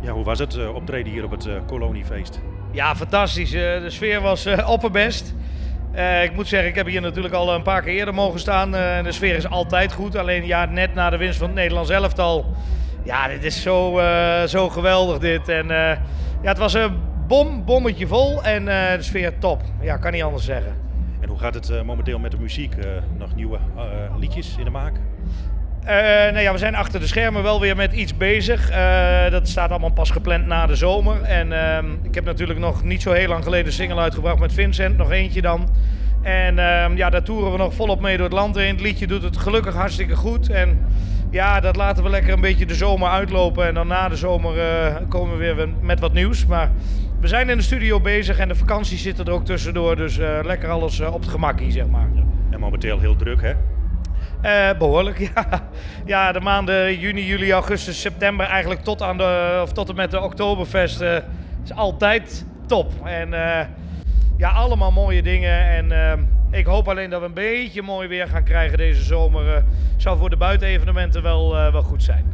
Ja, hoe was het optreden hier op het Koloniefeest? Ja, fantastisch. De sfeer was opperbest. Ik moet zeggen, ik heb hier natuurlijk al een paar keer eerder mogen staan. De sfeer is altijd goed. Alleen ja, net na de winst van het Nederlands elftal. Ja, dit is zo geweldig dit. En ja, het was een bommetje vol en de sfeer top. Ja, kan niet anders zeggen. En hoe gaat het momenteel met de muziek? Nog nieuwe liedjes in de maak? Nou ja, we zijn achter de schermen wel weer met iets bezig. Dat staat allemaal pas gepland na de zomer. En ik heb natuurlijk nog niet zo heel lang geleden een single uitgebracht met Vincent. Nog eentje dan. En ja, daar toeren we nog volop mee door het land heen. Het liedje doet het gelukkig hartstikke goed. En ja, dat laten we lekker een beetje de zomer uitlopen. En dan na de zomer komen we weer met wat nieuws. Maar we zijn in de studio bezig en de vakanties zitten er ook tussendoor. Dus lekker alles op het gemakkie, zeg maar. Ja. En momenteel heel druk, hè? Behoorlijk, ja. Ja, de maanden juni, juli, augustus, september eigenlijk tot en met de Oktoberfest is altijd top. En ja, allemaal mooie dingen. En ik hoop alleen dat we een beetje mooi weer gaan krijgen deze zomer. Zou voor de buitenevenementen wel goed zijn.